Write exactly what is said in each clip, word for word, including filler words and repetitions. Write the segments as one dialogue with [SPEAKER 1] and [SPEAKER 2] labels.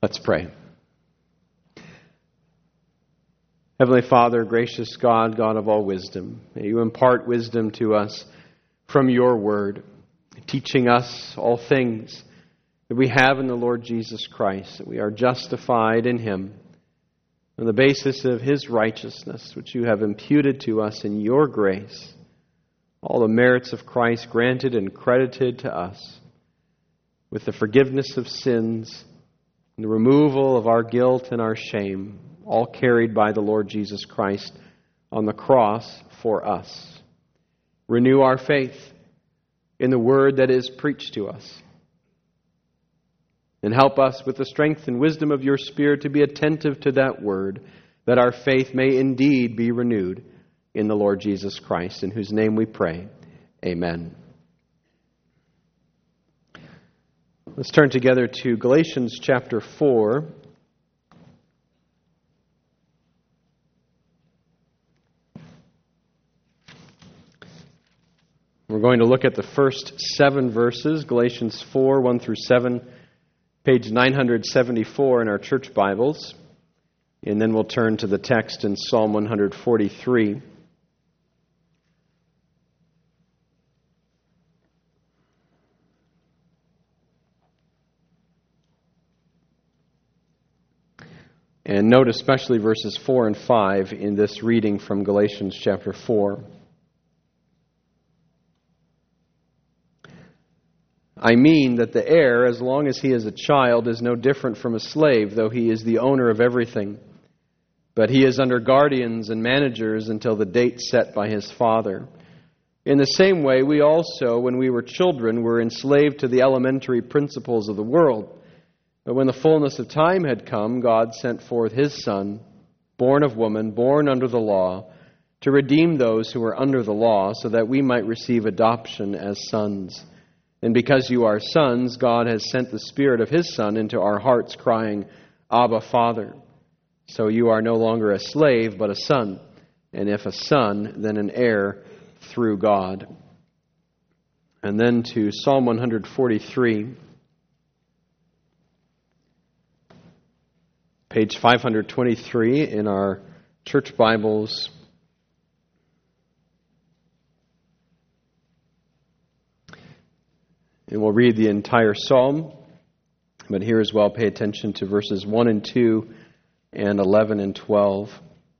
[SPEAKER 1] Let's pray. Heavenly Father, gracious God, God of all wisdom, may you impart wisdom to us from your word, teaching us all things that we have in the Lord Jesus Christ, that we are justified in him on the basis of his righteousness, which you have imputed to us in your grace, all the merits of Christ granted and credited to us with the forgiveness of sins and the removal of our guilt and our shame, all carried by the Lord Jesus Christ on the cross for us. Renew our faith in the word that is preached to us, and help us with the strength and wisdom of your Spirit to be attentive to that word, that our faith may indeed be renewed in the Lord Jesus Christ, in whose name we pray. Amen. Let's turn together to Galatians chapter four. We're going to look at the first seven verses, Galatians four, one through seven, page nine seventy-four in our church Bibles. And then we'll turn to the text in Psalm one forty-three. And note especially verses four and five in this reading from Galatians chapter four. I mean that the heir, as long as he is a child, is no different from a slave, though he is the owner of everything. But he is under guardians and managers until the date set by his father. In the same way, we also, when we were children, were enslaved to the elementary principles of the world. But when the fullness of time had come, God sent forth his Son, born of woman, born under the law, to redeem those who were under the law, so that we might receive adoption as sons. And because you are sons, God has sent the Spirit of his Son into our hearts, crying, Abba, Father. So you are no longer a slave, but a son. And if a son, then an heir through God. And then to Psalm one forty-three. Page five twenty-three in our church Bibles. And we'll read the entire psalm, but here as well pay attention to verses one and two and eleven and twelve.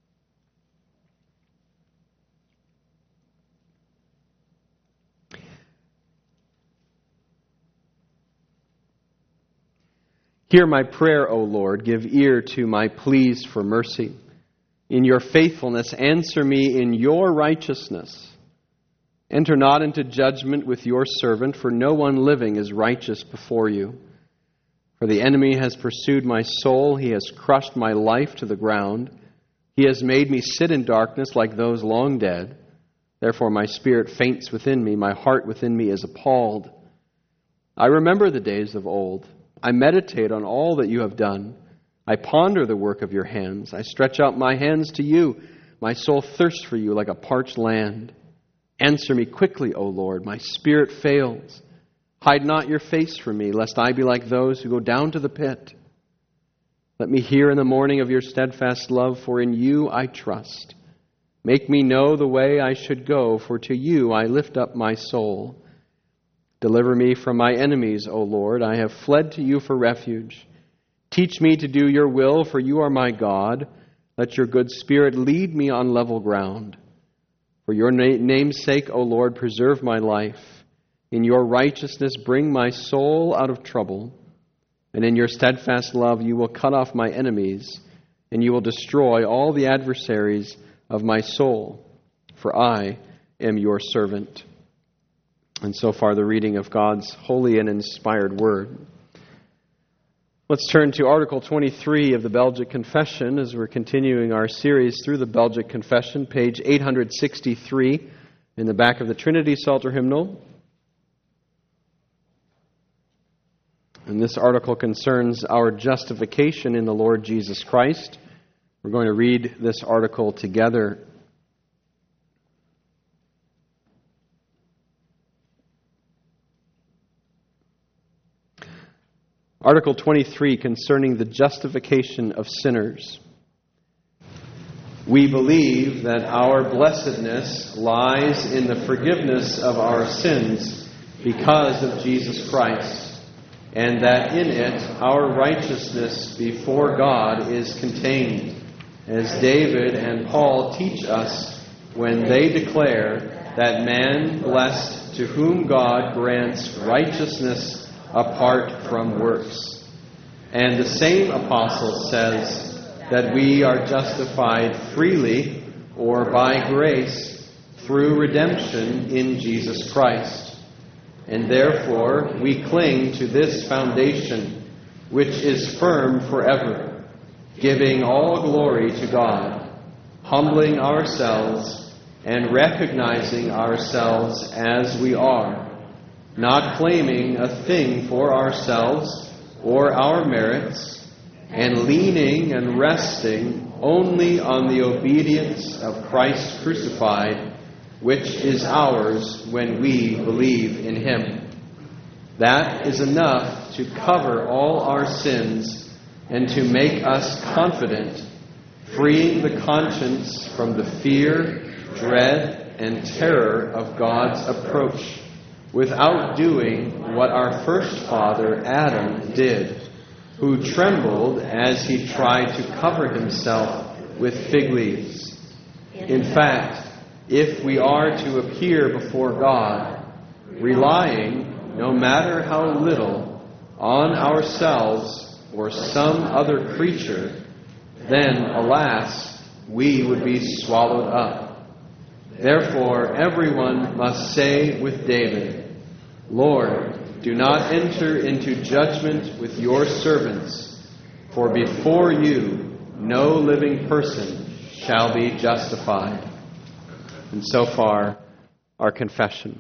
[SPEAKER 1] Hear my prayer, O Lord. Give ear to my pleas for mercy. In your faithfulness, answer me in your righteousness. Enter not into judgment with your servant, for no one living is righteous before you. For the enemy has pursued my soul. He has crushed my life to the ground. He has made me sit in darkness like those long dead. Therefore my spirit faints within me. My heart within me is appalled. I remember the days of old. I meditate on all that you have done. I ponder the work of your hands. I stretch out my hands to you. My soul thirsts for you like a parched land. Answer me quickly, O Lord. My spirit fails. Hide not your face from me, lest I be like those who go down to the pit. Let me hear in the morning of your steadfast love, for in you I trust. Make me know the way I should go, for to you I lift up my soul. Deliver me from my enemies, O Lord. I have fled to you for refuge. Teach me to do your will, for you are my God. Let your good spirit lead me on level ground. For your na- name's sake, O Lord, preserve my life. In your righteousness, bring my soul out of trouble. And in your steadfast love, you will cut off my enemies, and you will destroy all the adversaries of my soul. For I am your servant. And so far, the reading of God's holy and inspired word. Let's turn to Article twenty-three of the Belgic Confession as we're continuing our series through the Belgic Confession, page eight sixty-three in the back of the Trinity Psalter hymnal. And this article concerns our justification in the Lord Jesus Christ. We're going to read this article together. Article twenty-three, concerning the justification of sinners. We believe that our blessedness lies in the forgiveness of our sins because of Jesus Christ, and that in it our righteousness before God is contained, as David and Paul teach us when they declare that man blessed to whom God grants righteousness apart from works. And the same apostle says that we are justified freely or by grace through redemption in Jesus Christ. And therefore we cling to this foundation, which is firm forever, giving all glory to God, humbling ourselves and recognizing ourselves as we are, not claiming a thing for ourselves or our merits, and leaning and resting only on the obedience of Christ crucified, which is ours when we believe in Him. That is enough to cover all our sins and to make us confident, freeing the conscience from the fear, dread, and terror of God's approach, without doing what our first father Adam did, who trembled as he tried to cover himself with fig leaves. In fact, if we are to appear before God, relying, no matter how little, on ourselves or some other creature, then, alas, we would be swallowed up. Therefore, everyone must say with David, Lord, do not enter into judgment with your servants, for before you no living person shall be justified. And so far, our confession.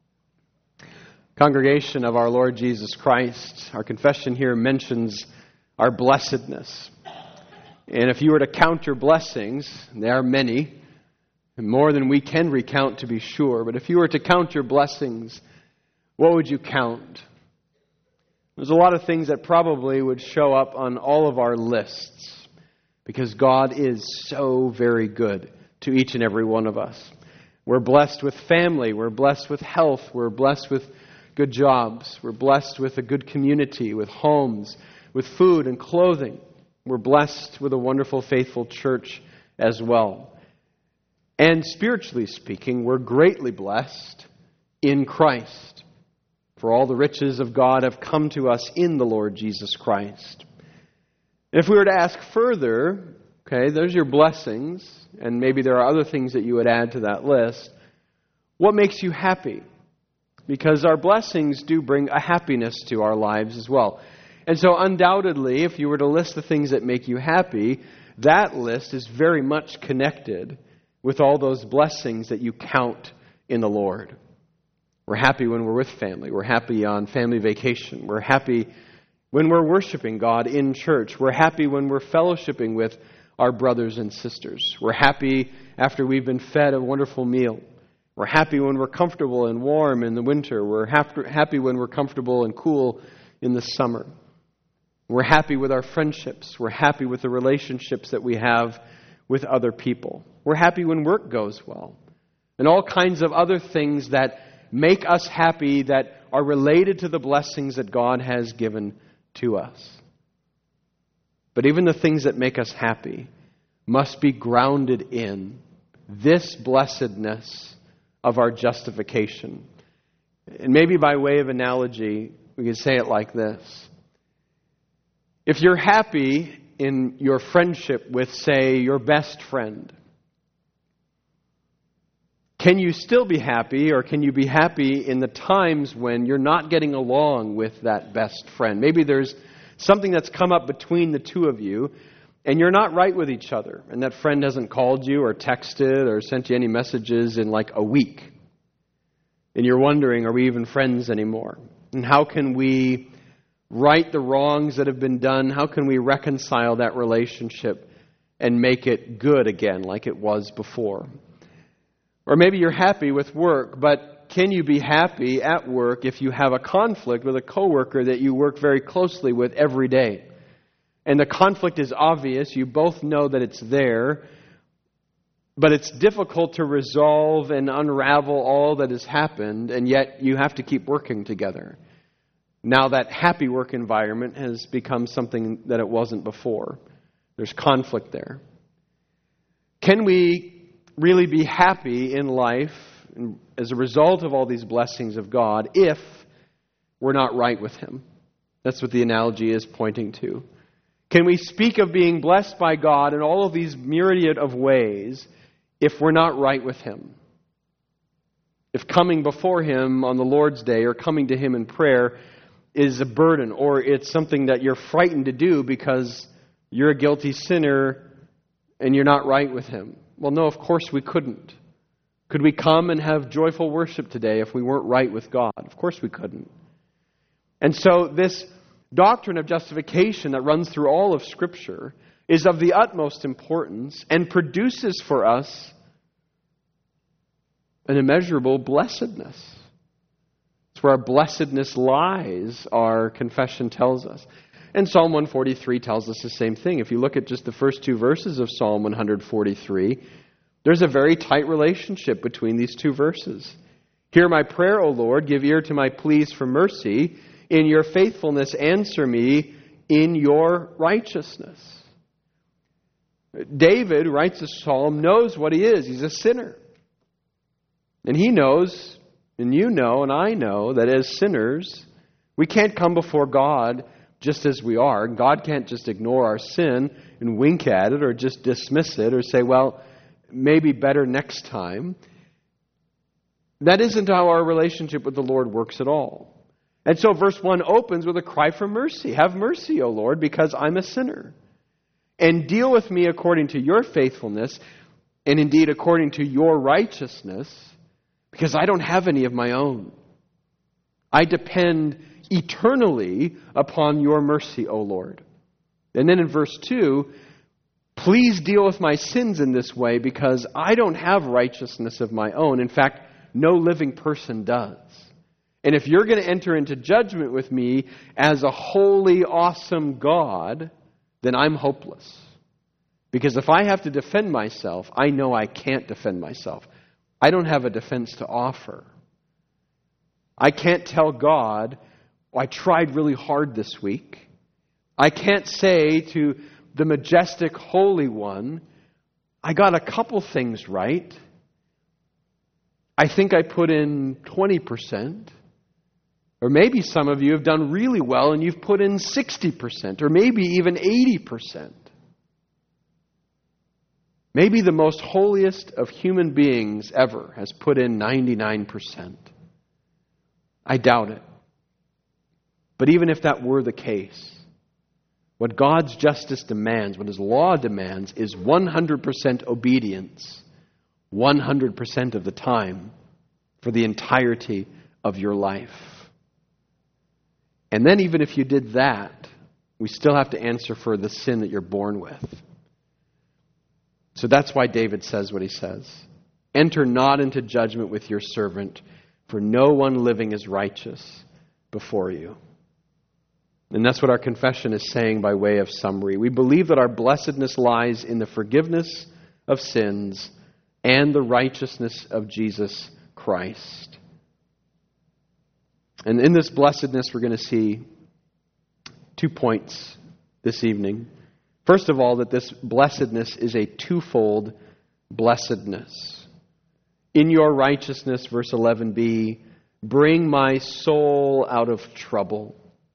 [SPEAKER 1] Congregation of our Lord Jesus Christ, our confession here mentions our blessedness. And if you were to count your blessings, there are many, more than we can recount to be sure, but if you were to count your blessings, what would you count? There's a lot of things that probably would show up on all of our lists, because God is so very good to each and every one of us. We're blessed with family, we're blessed with health, we're blessed with good jobs, we're blessed with a good community, with homes, with food and clothing. We're blessed with a wonderful, faithful church as well. And spiritually speaking, we're greatly blessed in Christ. For all the riches of God have come to us in the Lord Jesus Christ. If we were to ask further, okay, there's your blessings, and maybe there are other things that you would add to that list. What makes you happy? Because our blessings do bring a happiness to our lives as well. And so undoubtedly, if you were to list the things that make you happy, that list is very much connected with all those blessings that you count in the Lord. We're happy when we're with family. We're happy on family vacation. We're happy when we're worshiping God in church. We're happy when we're fellowshipping with our brothers and sisters. We're happy after we've been fed a wonderful meal. We're happy when we're comfortable and warm in the winter. We're happy when we're comfortable and cool in the summer. We're happy with our friendships. We're happy with the relationships that we have with other people. We're happy when work goes well. And all kinds of other things that make us happy that are related to the blessings that God has given to us. But even the things that make us happy must be grounded in this blessedness of our justification. And maybe by way of analogy, we could say it like this. If you're happy in your friendship with, say, your best friend, can you still be happy, or can you be happy in the times when you're not getting along with that best friend? Maybe there's something that's come up between the two of you, and you're not right with each other, and that friend hasn't called you or texted or sent you any messages in like a week. And you're wondering, are we even friends anymore? And how can we right the wrongs that have been done? How can we reconcile that relationship and make it good again like it was before? Or maybe you're happy with work, but But can you be happy at work if you have a conflict with a coworker that you work very closely with every day? And the conflict is obvious. You both know that it's there. But it's difficult to resolve and unravel all that has happened, and yet you have to keep working together. Now that happy work environment has become something that it wasn't before. There's conflict there. Can we really be happy in life as a result of all these blessings of God if we're not right with Him? That's what the analogy is pointing to. Can we speak of being blessed by God in all of these myriad of ways if we're not right with Him? If coming before Him on the Lord's Day or coming to Him in prayer is a burden, or it's something that you're frightened to do because you're a guilty sinner and you're not right with Him? Well, no, of course we couldn't. Could we come and have joyful worship today if we weren't right with God? Of course we couldn't. And so this doctrine of justification that runs through all of Scripture is of the utmost importance and produces for us an immeasurable blessedness. It's where our blessedness lies, our confession tells us. And Psalm one forty-three tells us the same thing. If you look at just the first two verses of Psalm one forty-three, there's a very tight relationship between these two verses. Hear my prayer, O Lord, give ear to my pleas for mercy. In your faithfulness answer me in your righteousness. David, who writes this psalm, knows what he is. He's a sinner. And he knows, and you know, and I know, that as sinners, we can't come before God just as we are. God can't just ignore our sin and wink at it or just dismiss it or say, well, maybe better next time. That isn't how our relationship with the Lord works at all. And so verse one opens with a cry for mercy. Have mercy, O Lord, because I'm a sinner. And deal with me according to your faithfulness, and indeed according to your righteousness, because I don't have any of my own. I depend eternally upon your mercy, O Lord. And then in verse two, please deal with my sins in this way, because I don't have righteousness of my own. In fact, no living person does. And if you're going to enter into judgment with me as a holy, awesome God, then I'm hopeless. Because if I have to defend myself, I know I can't defend myself. I don't have a defense to offer. I can't tell God, oh, I tried really hard this week. I can't say to the majestic Holy One, I got a couple things right. I think I put in twenty percent. Or maybe some of you have done really well and you've put in sixty percent or maybe even eighty percent. Maybe the most holiest of human beings ever has put in ninety-nine percent. I doubt it. But even if that were the case, what God's justice demands, what His law demands, is one hundred percent obedience, one hundred percent of the time, for the entirety of your life. And then even if you did that, we still have to answer for the sin that you're born with. So that's why David says what he says. Enter not into judgment with your servant, for no one living is righteous before you. And that's what our confession is saying by way of summary. We believe that our blessedness lies in the forgiveness of sins and the righteousness of Jesus Christ. And in this blessedness, we're going to see two points this evening. First of all, that this blessedness is a twofold blessedness. In your righteousness, verse eleven b, bring my soul out of trouble.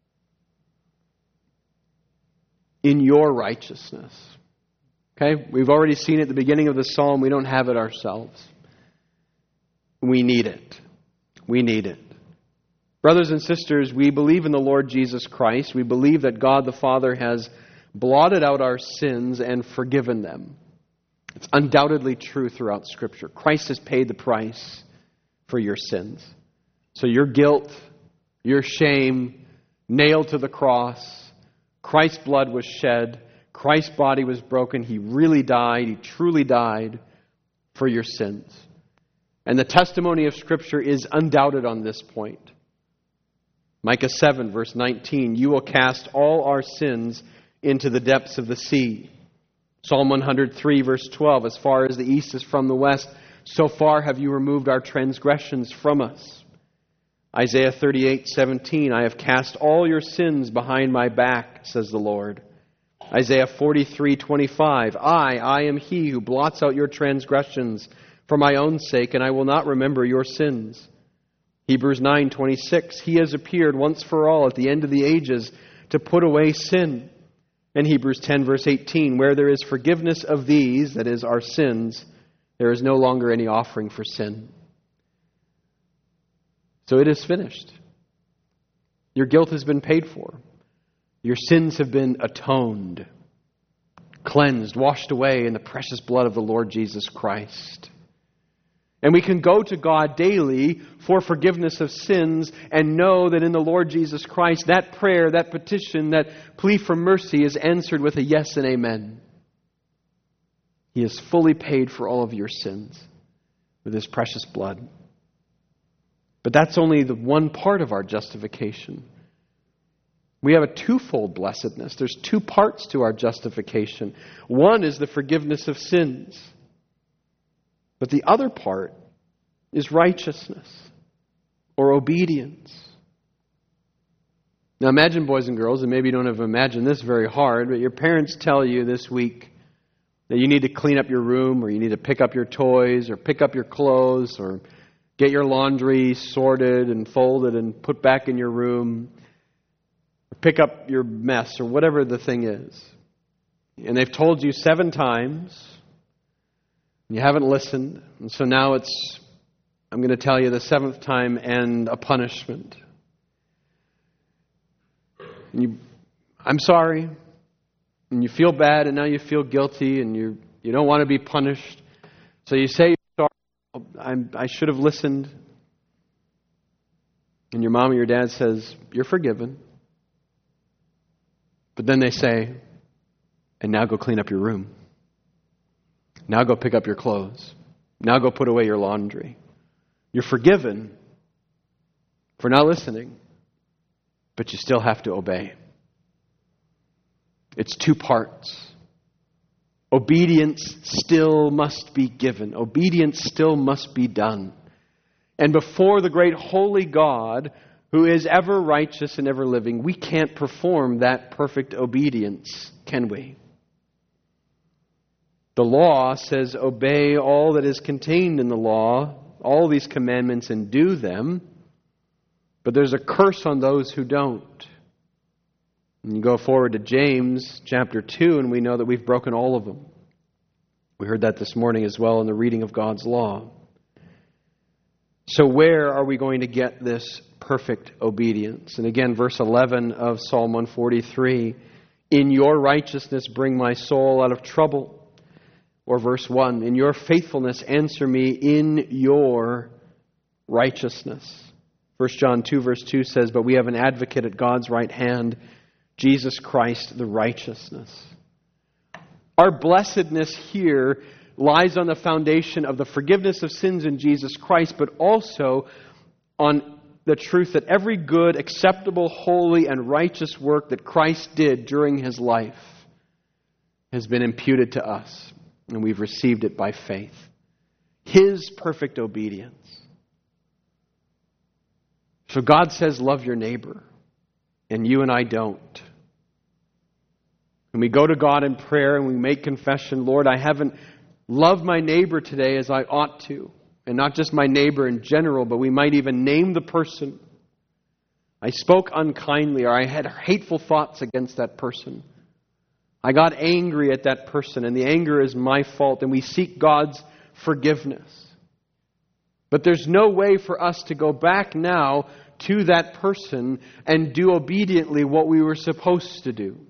[SPEAKER 1] In your righteousness. Okay, we've already seen it at the beginning of the psalm. We don't have it ourselves. We need it. We need it. Brothers and sisters, we believe in the Lord Jesus Christ. We believe that God the Father has blotted out our sins and forgiven them. It's undoubtedly true throughout Scripture. Christ has paid the price for your sins. So your guilt, your shame, nailed to the cross, Christ's blood was shed, Christ's body was broken, He really died, He truly died for your sins. And the testimony of Scripture is undoubted on this point. Micah seven, verse nineteen, you will cast all our sins into the depths of the sea. Psalm one hundred three, verse twelve, as far as the east is from the west, so far have you removed our transgressions from us. Isaiah thirty-eight, seventeen, I have cast all your sins behind my back, says the Lord. Isaiah forty-three, twenty-five, I, I am he who blots out your transgressions for my own sake, and I will not remember your sins. Hebrews nine, twenty-six, he has appeared once for all at the end of the ages to put away sin. And Hebrews ten, verse eighteen, where there is forgiveness of these, that is, our sins, there is no longer any offering for sin. So it is finished. Your guilt has been paid for. Your sins have been atoned, cleansed, washed away in the precious blood of the Lord Jesus Christ. And we can go to God daily for forgiveness of sins and know that in the Lord Jesus Christ, that prayer, that petition, that plea for mercy is answered with a yes and amen. He has fully paid for all of your sins with His precious blood. But that's only the one part of our justification. We have a twofold blessedness. There's two parts to our justification. One is the forgiveness of sins. But the other part is righteousness or obedience. Now imagine, boys and girls, and maybe you don't have imagined this very hard, but your parents tell you this week that you need to clean up your room, or you need to pick up your toys, or pick up your clothes, or get your laundry sorted and folded and put back in your room, or pick up your mess, or whatever the thing is. And they've told you seven times, you haven't listened, and so now it's, I'm going to tell you the seventh time, and a punishment. And you, I'm sorry, and you feel bad, and now you feel guilty, and you you don't want to be punished. So you say, sorry, I'm, I should have listened. And your mom or your dad says, you're forgiven. But then they say, and now go clean up your room. Now go pick up your clothes. Now go put away your laundry. You're forgiven for not listening, but you still have to obey. It's two parts. Obedience still must be given. Obedience still must be done. And before the great holy God, who is ever righteous and ever living, we can't perform that perfect obedience, can we? The law says, obey all that is contained in the law, all these commandments, and do them. But there's a curse on those who don't. And you go forward to James chapter two, and we know that we've broken all of them. We heard that this morning as well in the reading of God's law. So where are we going to get this perfect obedience? And again, verse eleven of Psalm one forty-three, in your righteousness bring my soul out of trouble. Or verse one, in your faithfulness answer me in your righteousness. First John two verse two says, but we have an advocate at God's right hand, Jesus Christ the righteousness. Our blessedness here lies on the foundation of the forgiveness of sins in Jesus Christ, but also on the truth that every good, acceptable, holy, and righteous work that Christ did during His life has been imputed to us. And we've received it by faith. His perfect obedience. So God says, love your neighbor. And you and I don't. And we go to God in prayer and we make confession, Lord, I haven't loved my neighbor today as I ought to. And not just my neighbor in general, but we might even name the person. I spoke unkindly, or I had hateful thoughts against that person. I got angry at that person, and the anger is my fault, and we seek God's forgiveness. But there's no way for us to go back now to that person and do obediently what we were supposed to do.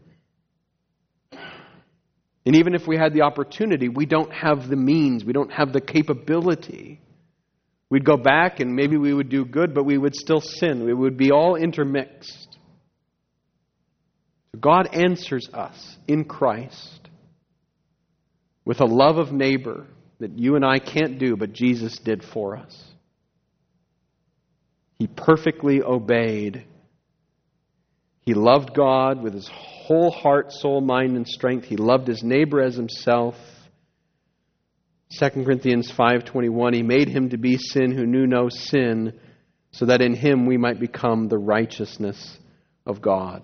[SPEAKER 1] And even if we had the opportunity, we don't have the means, we don't have the capability. We'd go back and maybe we would do good, but we would still sin. We would be all intermixed. God answers us in Christ with a love of neighbor, that you and I can't do, but Jesus did for us. He perfectly obeyed. He loved God with his whole heart, soul, mind, and strength. He loved his neighbor as himself. Second Corinthians five twenty-one, he made him to be sin who knew no sin, so that in him we might become the righteousness of God.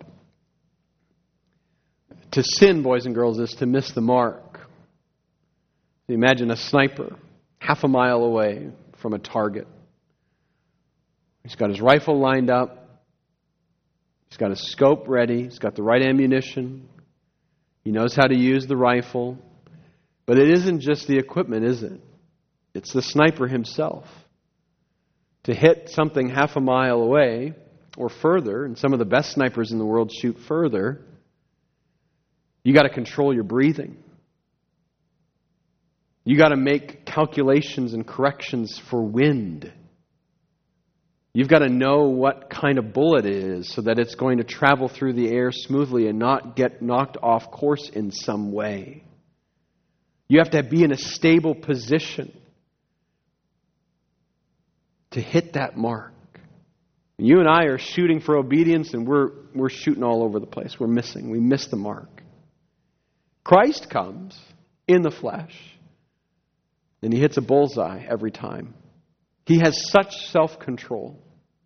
[SPEAKER 1] To sin, boys and girls, is to miss the mark. Imagine a sniper half a mile away from a target. He's got his rifle lined up. He's got his scope ready. He's got the right ammunition. He knows how to use the rifle. But it isn't just the equipment, is it? It's the sniper himself. To hit something half a mile away or further, and some of the best snipers in the world shoot further, you got to control your breathing. You got to make calculations and corrections for wind. You've got to know what kind of bullet it is so that it's going to travel through the air smoothly and not get knocked off course in some way. You have to be in a stable position to hit that mark. You and I are shooting for obedience, and we're we're shooting all over the place. We're missing. We miss the mark. Christ comes in the flesh, and he hits a bullseye every time. He has such self-control.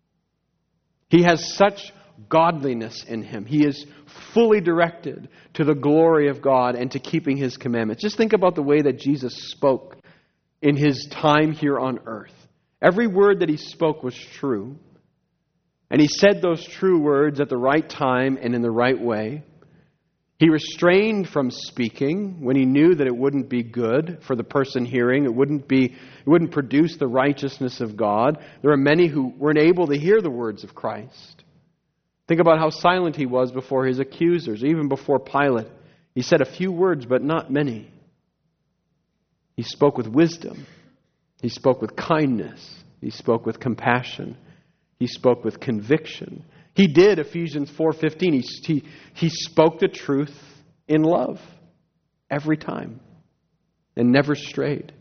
[SPEAKER 1] He has such godliness in him. He is fully directed to the glory of God and to keeping his commandments. Just think about the way that Jesus spoke in his time here on earth. Every word that he spoke was true. And he said those true words at the right time and in the right way. He restrained from speaking when he knew that it wouldn't be good for the person hearing. It wouldn't be, it wouldn't produce the righteousness of God. There are many who weren't able to hear the words of Christ. Think about how silent he was before his accusers, even before Pilate. He said a few words, but not many. He spoke with wisdom. He spoke with kindness. He spoke with compassion. He spoke with conviction. He did, Ephesians four fifteen. He, he, he spoke the truth in love every time and never strayed.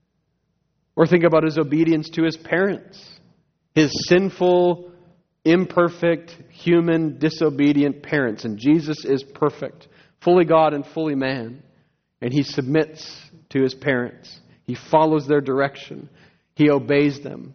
[SPEAKER 1] Or think about his obedience to his parents. His sinful, imperfect, human, disobedient parents. And Jesus is perfect, fully God and fully man. And he submits to his parents. He follows their direction. He obeys them.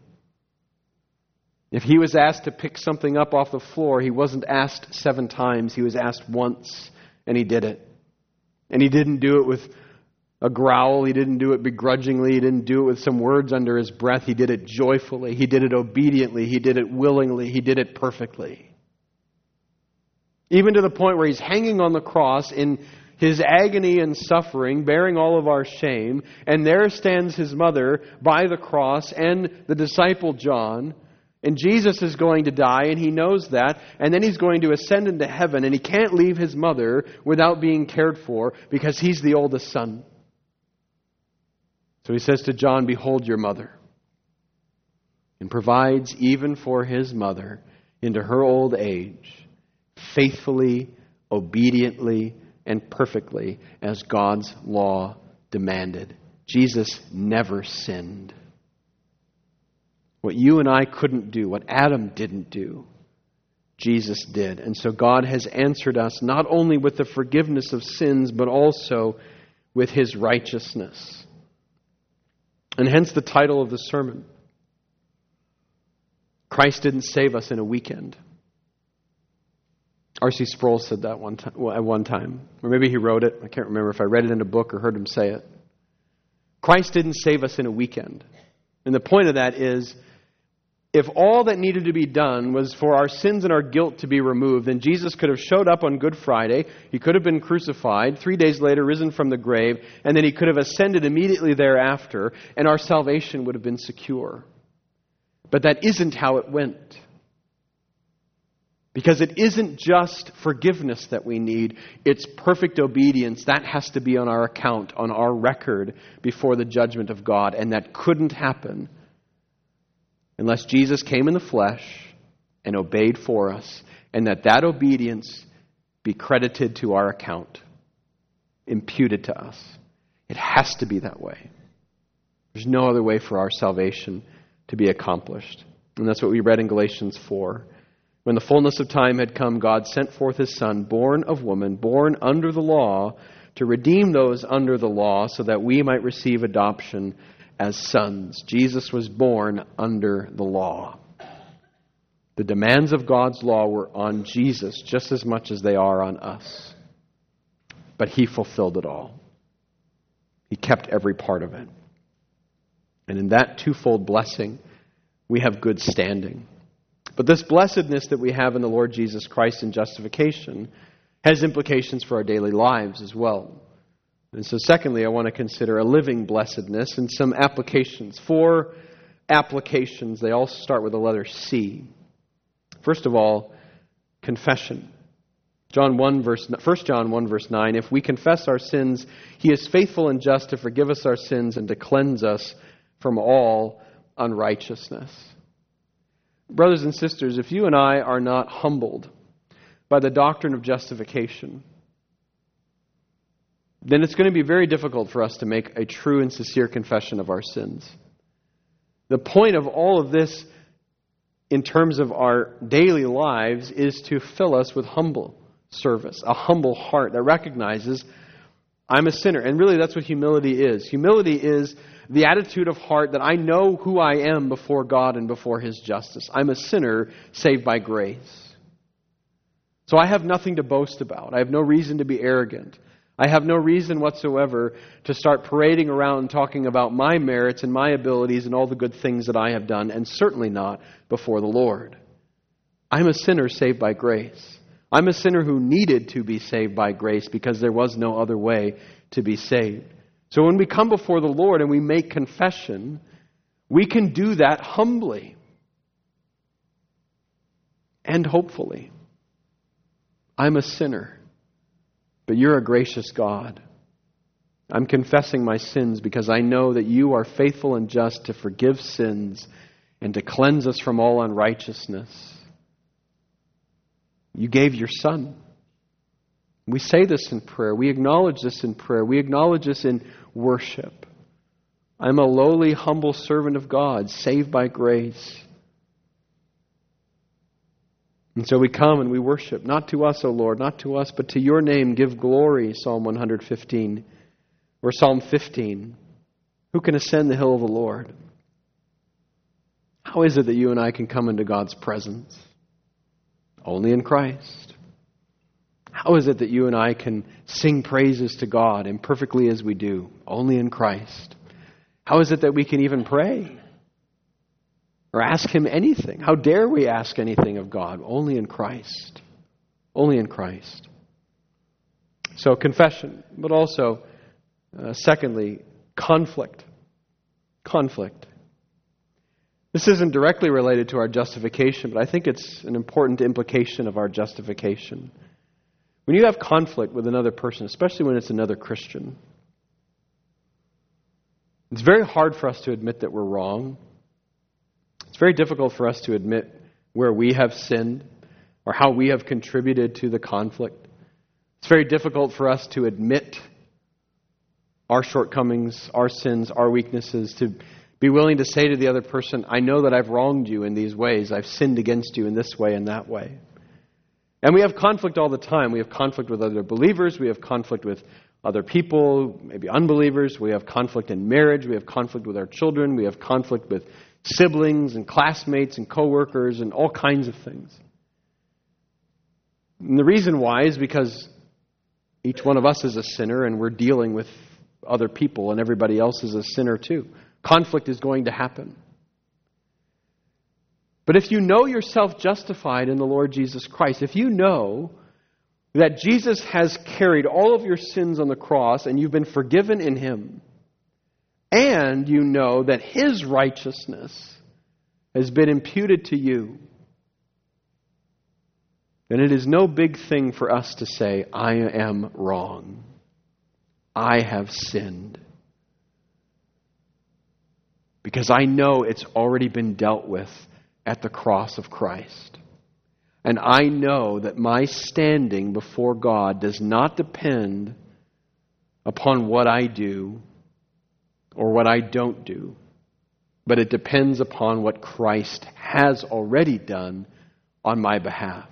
[SPEAKER 1] If he was asked to pick something up off the floor, he wasn't asked seven times. He was asked once, and he did it. And he didn't do it with a growl. He didn't do it begrudgingly. He didn't do it with some words under his breath. He did it joyfully. He did it obediently. He did it willingly. He did it perfectly. Even to the point where he's hanging on the cross in his agony and suffering, bearing all of our shame, and there stands his mother by the cross and the disciple John. And Jesus is going to die, and he knows that. And then he's going to ascend into heaven, and he can't leave his mother without being cared for because he's the oldest son. So he says to John, "Behold your mother." And provides even for his mother into her old age, faithfully, obediently, and perfectly as God's law demanded. Jesus never sinned. What you and I couldn't do, what Adam didn't do, Jesus did. And so God has answered us not only with the forgiveness of sins, but also with his righteousness. And hence the title of the sermon. Christ didn't save us in a weekend. R C Sproul said that one time, well, at one time. Or maybe he wrote it. I can't remember if I read it in a book or heard him say it. Christ didn't save us in a weekend. And the point of that is, if all that needed to be done was for our sins and our guilt to be removed, then Jesus could have showed up on Good Friday, he could have been crucified, three days later risen from the grave, and then he could have ascended immediately thereafter, and our salvation would have been secure. But that isn't how it went. Because it isn't just forgiveness that we need, it's perfect obedience. That has to be on our account, on our record before the judgment of God, and that couldn't happen unless Jesus came in the flesh and obeyed for us, and that that obedience be credited to our account, imputed to us. It has to be that way. There's no other way for our salvation to be accomplished. And that's what we read in Galatians four. When the fullness of time had come, God sent forth His Son, born of woman, born under the law, to redeem those under the law so that we might receive adoption as sons. Jesus was born under the law. The demands of God's law were on Jesus just as much as they are on us. But He fulfilled it all. He kept every part of it. And in that twofold blessing, we have good standing. But this blessedness that we have in the Lord Jesus Christ in justification has implications for our daily lives as well. And so secondly, I want to consider a living blessedness and some applications. Four applications. They all start with the letter C. First of all, confession. John one verse, First John one verse nine, if we confess our sins, He is faithful and just to forgive us our sins and to cleanse us from all unrighteousness. Brothers and sisters, if you and I are not humbled by the doctrine of justification, then it's going to be very difficult for us to make a true and sincere confession of our sins. The point of all of this in terms of our daily lives is to fill us with humble service, a humble heart that recognizes I'm a sinner. And really that's what humility is. Humility is the attitude of heart that I know who I am before God and before His justice. I'm a sinner saved by grace. So I have nothing to boast about. I have no reason to be arrogant. I have no reason whatsoever to start parading around talking about my merits and my abilities and all the good things that I have done, and certainly not before the Lord. I'm a sinner saved by grace. I'm a sinner who needed to be saved by grace because there was no other way to be saved. So when we come before the Lord and we make confession, we can do that humbly and hopefully. I'm a sinner, but You're a gracious God. I'm confessing my sins because I know that You are faithful and just to forgive sins and to cleanse us from all unrighteousness. You gave Your Son. We say this in prayer. We acknowledge this in prayer. We acknowledge this in worship. I'm a lowly, humble servant of God, saved by grace. And so we come and we worship. Not to us, O Lord, not to us, but to Your name give glory, Psalm one fifteen. Or Psalm fifteen. Who can ascend the hill of the Lord? How is it that you and I can come into God's presence? Only in Christ. How is it that you and I can sing praises to God imperfectly as we do? Only in Christ. How is it that we can even pray or ask Him anything? How dare we ask anything of God? Only in Christ. Only in Christ. So confession, but also, uh, secondly, conflict. Conflict. This isn't directly related to our justification, but I think it's an important implication of our justification. When you have conflict with another person, especially when it's another Christian, it's very hard for us to admit that we're wrong. It's very difficult for us to admit where we have sinned or how we have contributed to the conflict. It's very difficult for us to admit our shortcomings, our sins, our weaknesses, to be willing to say to the other person, I know that I've wronged you in these ways. I've sinned against you in this way and that way. And we have conflict all the time. We have conflict with other believers. We have conflict with other people, maybe unbelievers. We have conflict in marriage. We have conflict with our children. We have conflict with siblings and classmates and coworkers and all kinds of things. And the reason why is because each one of us is a sinner and we're dealing with other people and everybody else is a sinner too. Conflict is going to happen. But if you know yourself justified in the Lord Jesus Christ, if you know that Jesus has carried all of your sins on the cross and you've been forgiven in Him, and you know that His righteousness has been imputed to you, then it is no big thing for us to say, I am wrong. I have sinned. Because I know it's already been dealt with at the cross of Christ. And I know that my standing before God does not depend upon what I do or what I don't do, but it depends upon what Christ has already done on my behalf.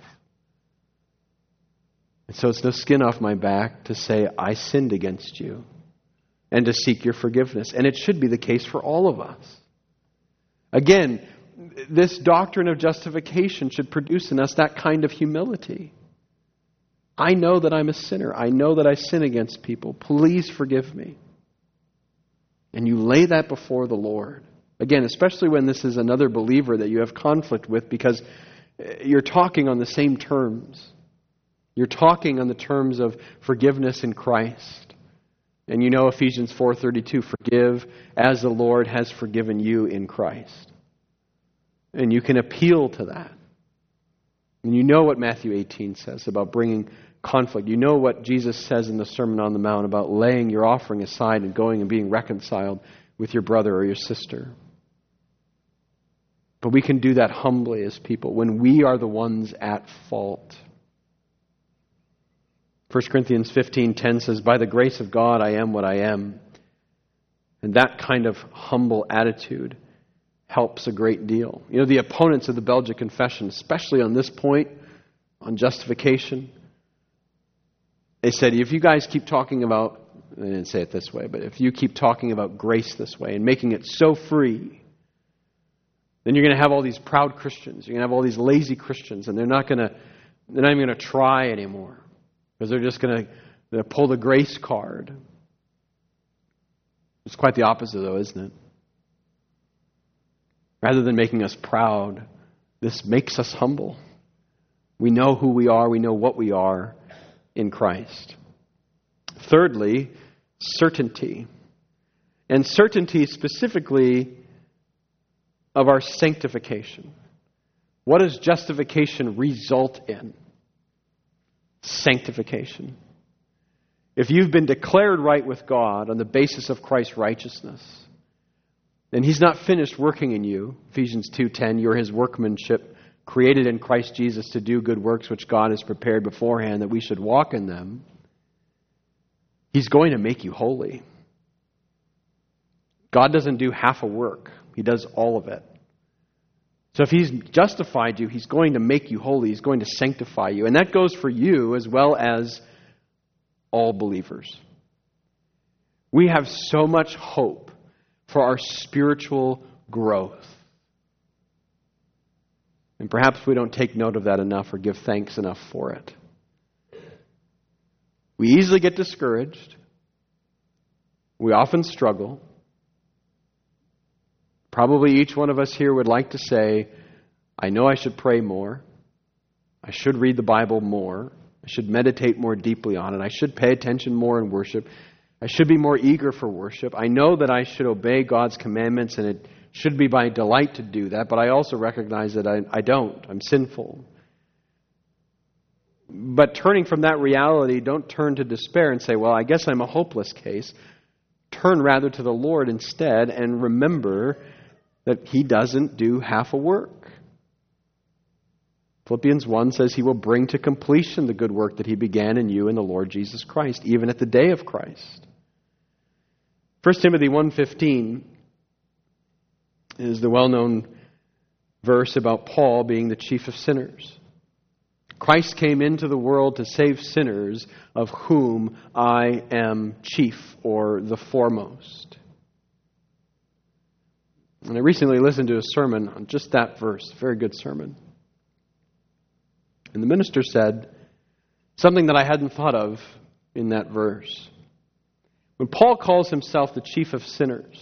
[SPEAKER 1] And so it's no skin off my back to say, I sinned against you, and to seek your forgiveness. And it should be the case for all of us. Again, this doctrine of justification should produce in us that kind of humility. I know that I'm a sinner. I know that I sin against people. Please forgive me. And you lay that before the Lord. Again, especially when this is another believer that you have conflict with, because you're talking on the same terms. You're talking on the terms of forgiveness in Christ. And you know Ephesians four thirty-two, forgive as the Lord has forgiven you in Christ. And you can appeal to that. And you know what Matthew eighteen says about bringing conflict. You know what Jesus says in the Sermon on the Mount about laying your offering aside and going and being reconciled with your brother or your sister. But we can do that humbly as people when we are the ones at fault. First Corinthians fifteen ten says, by the grace of God I am what I am. And that kind of humble attitude helps a great deal. You know, the opponents of the Belgic Confession, especially on this point, on justification, they said, if you guys keep talking about, they didn't say it this way, but if you keep talking about grace this way and making it so free, then you're going to have all these proud Christians. You're going to have all these lazy Christians, and they're not going to, they're not even going to try anymore because they're just going to pull the grace card. It's quite the opposite, though, isn't it? Rather than making us proud, this makes us humble. We know who we are. We know what we are in Christ. Thirdly, certainty. And certainty specifically of our sanctification. What does justification result in? Sanctification. If you've been declared right with God on the basis of Christ's righteousness, then He's not finished working in you. Ephesians two ten, you're His workmanship, created in Christ Jesus to do good works which God has prepared beforehand that we should walk in them. He's going to make you holy. God doesn't do half a work. He does all of it. So if He's justified you, He's going to make you holy. He's going to sanctify you. And that goes for you as well as all believers. We have so much hope for our spiritual growth. And perhaps we don't take note of that enough or give thanks enough for it. We easily get discouraged. We often struggle. Probably each one of us here would like to say, I know I should pray more. I should read the Bible more. I should meditate more deeply on it. I should pay attention more in worship. I should be more eager for worship. I know that I should obey God's commandments, and it should be my delight to do that, but I also recognize that I, I don't. I'm sinful. But turning from that reality, don't turn to despair and say, well, I guess I'm a hopeless case. Turn rather to the Lord instead and remember that He doesn't do half a work. Philippians one says He will bring to completion the good work that He began in you in the Lord Jesus Christ, even at the day of Christ. First Timothy one fifteen is the well-known verse about Paul being the chief of sinners. Christ came into the world to save sinners, of whom I am chief, or the foremost. And I recently listened to a sermon on just that verse, a very good sermon. And the minister said something that I hadn't thought of in that verse. When Paul calls himself the chief of sinners,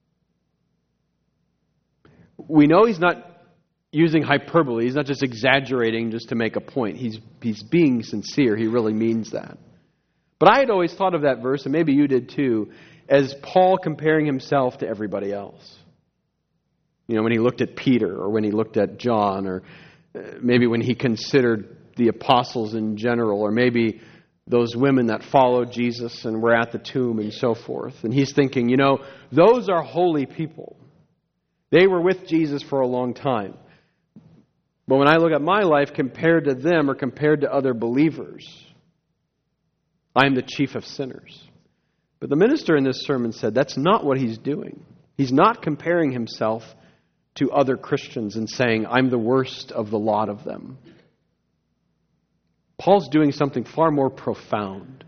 [SPEAKER 1] we know he's not using hyperbole. He's not just exaggerating just to make a point. He's, he's being sincere. He really means that. But I had always thought of that verse, and maybe you did too, as Paul comparing himself to everybody else. You know, when he looked at Peter, or when he looked at John, or maybe when he considered the apostles in general, or maybe those women that followed Jesus and were at the tomb and so forth. And he's thinking, you know, those are holy people. They were with Jesus for a long time. But when I look at my life compared to them or compared to other believers, I'm the chief of sinners. But the minister in this sermon said that's not what he's doing. He's not comparing himself to other Christians and saying, I'm the worst of the lot of them. Paul's doing something far more profound.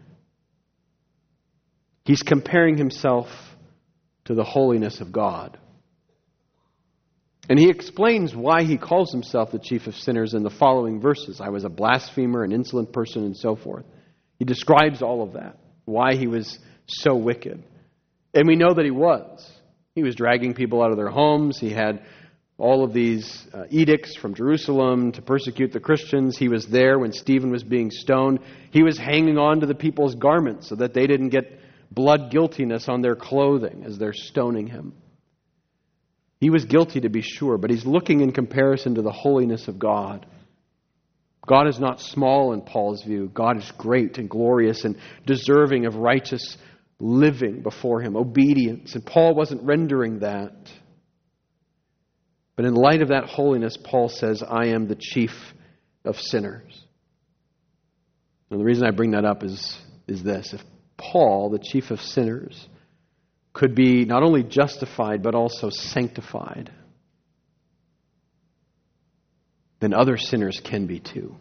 [SPEAKER 1] He's comparing himself to the holiness of God. And he explains why he calls himself the chief of sinners in the following verses. I was a blasphemer, an insolent person, and so forth. He describes all of that, why he was so wicked. And we know that he was. He was dragging people out of their homes. He had all of these uh, edicts from Jerusalem to persecute the Christians. He was there when Stephen was being stoned. He was hanging on to the people's garments so that they didn't get blood guiltiness on their clothing as they're stoning him. He was guilty, to be sure, but he's looking in comparison to the holiness of God. God is not small in Paul's view. God is great and glorious and deserving of righteous living before him, obedience. And Paul wasn't rendering that. But in light of that holiness, Paul says, I am the chief of sinners. And the reason I bring that up is, is this. If Paul, the chief of sinners, could be not only justified but also sanctified, then other sinners can be too.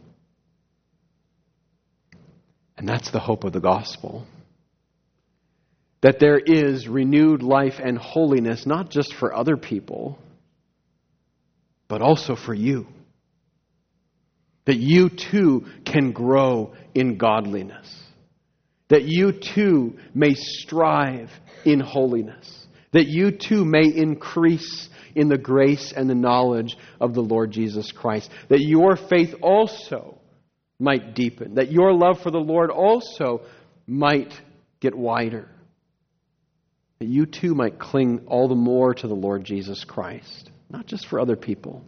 [SPEAKER 1] And that's the hope of the gospel. That there is renewed life and holiness, not just for other people, but also for you. That you too can grow in godliness. That you too may strive in holiness. That you too may increase in the grace and the knowledge of the Lord Jesus Christ. That your faith also might deepen. That your love for the Lord also might get wider. That you too might cling all the more to the Lord Jesus Christ. Not just for other people.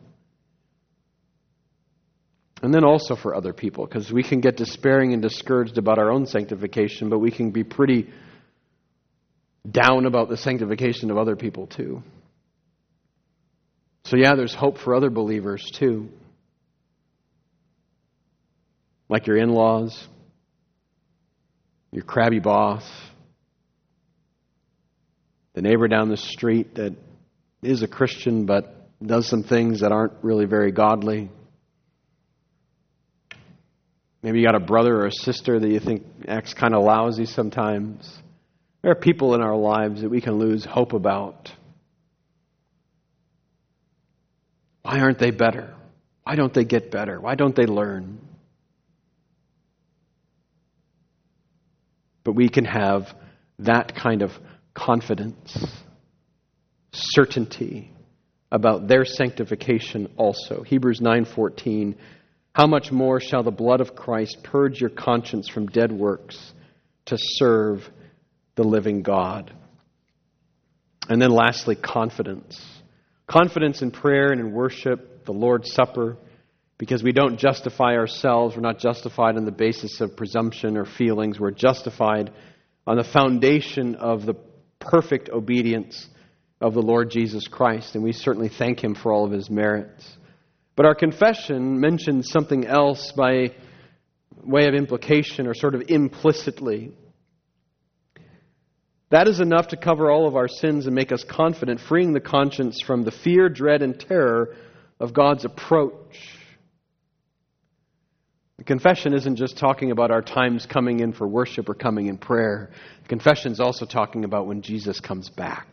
[SPEAKER 1] And then also for other people, because we can get despairing and discouraged about our own sanctification, but we can be pretty down about the sanctification of other people too. So yeah, there's hope for other believers too. Like your in-laws, your crabby boss, the neighbor down the street that is a Christian but does some things that aren't really very godly. Maybe you got a brother or a sister that you think acts kind of lousy sometimes. There are people in our lives that we can lose hope about. Why aren't they better? Why don't they get better? Why don't they learn? But we can have that kind of confidence, certainty about their sanctification also. Hebrews nine fourteen. How much more shall the blood of Christ purge your conscience from dead works to serve the living God? And then lastly, confidence. Confidence in prayer and in worship, the Lord's Supper, because we don't justify ourselves. We're not justified on the basis of presumption or feelings. We're justified on the foundation of the perfect obedience of the Lord Jesus Christ. And we certainly thank Him for all of His merits. But our confession mentions something else by way of implication or sort of implicitly. That is enough to cover all of our sins and make us confident, freeing the conscience from the fear, dread, and terror of God's approach. The confession isn't just talking about our times coming in for worship or coming in prayer. The confession is also talking about when Jesus comes back.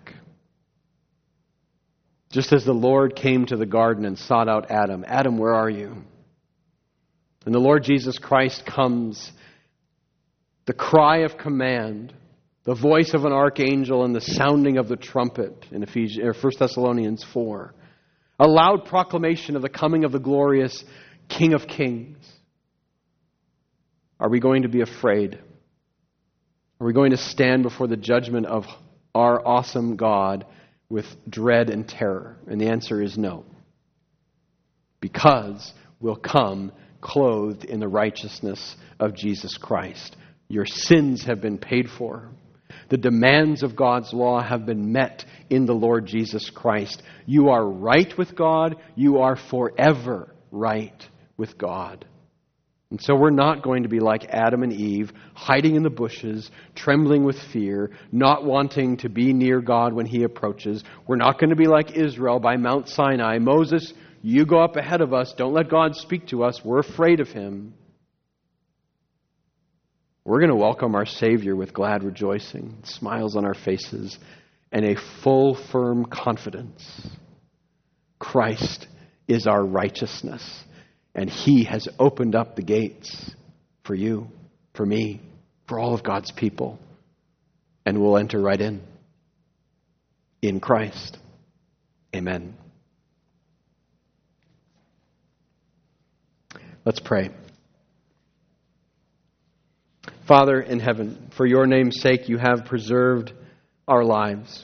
[SPEAKER 1] Just as the Lord came to the garden and sought out Adam, Adam, where are you? And the Lord Jesus Christ comes, the cry of command, the voice of an archangel, and the sounding of the trumpet in Ephesians, or First Thessalonians four. A loud proclamation of the coming of the glorious King of Kings. Are we going to be afraid? Are we going to stand before the judgment of our awesome God with dread and terror? And the answer is no. Because we'll come clothed in the righteousness of Jesus Christ. Your sins have been paid for. The demands of God's law have been met in the Lord Jesus Christ. You are right with God. You are forever right with God. And so we're not going to be like Adam and Eve, hiding in the bushes, trembling with fear, not wanting to be near God when He approaches. We're not going to be like Israel by Mount Sinai. Moses, you go up ahead of us. Don't let God speak to us. We're afraid of Him. We're going to welcome our Savior with glad rejoicing, smiles on our faces, and a full, firm confidence. Christ is our righteousness. And He has opened up the gates for you, for me, for all of God's people. And we'll enter right in. In Christ. Amen. Let's pray. Father in heaven, for your name's sake, you have preserved our lives.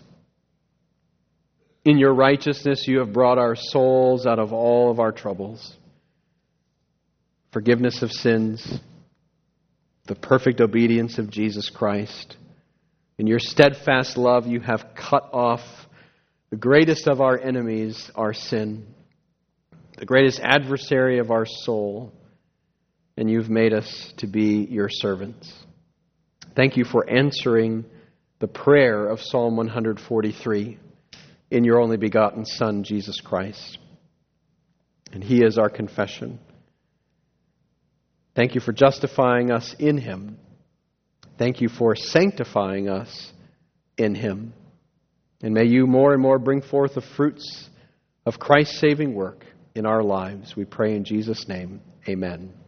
[SPEAKER 1] In your righteousness, you have brought our souls out of all of our troubles. Forgiveness of sins, the perfect obedience of Jesus Christ. In your steadfast love, you have cut off the greatest of our enemies, our sin, the greatest adversary of our soul, and you've made us to be your servants. Thank you for answering the prayer of Psalm one forty-three in your only begotten Son, Jesus Christ. And He is our confession. Thank you for justifying us in Him. Thank you for sanctifying us in Him. And may you more and more bring forth the fruits of Christ's saving work in our lives. We pray in Jesus' name. Amen.